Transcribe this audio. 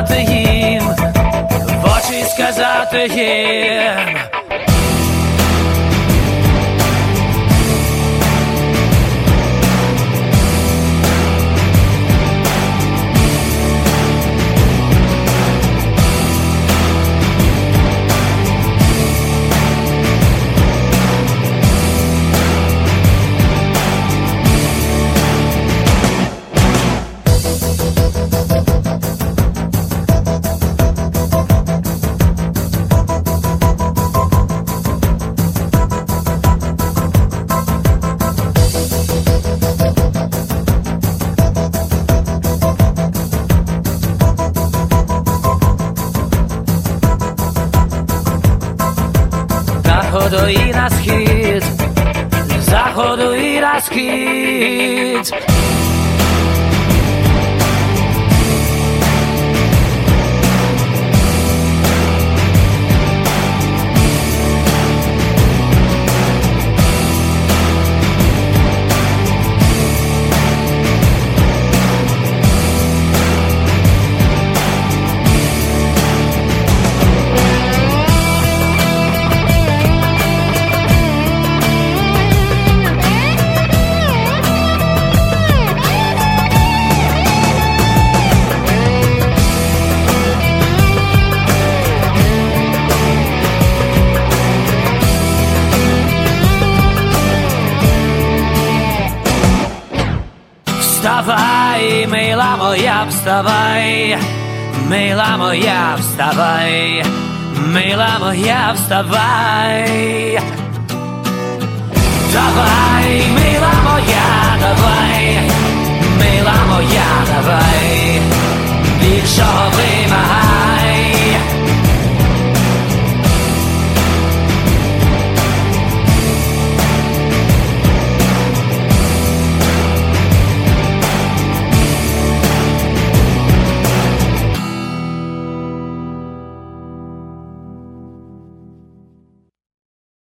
сказати їм, в очі сказати їм. Заходу і на схід, заходу і на схід. Вставай, мила моя, вставай, мила моя, вставай, мила моя, вставай. Давай, мила моя, давай, мила моя, давай, більшого вимагай.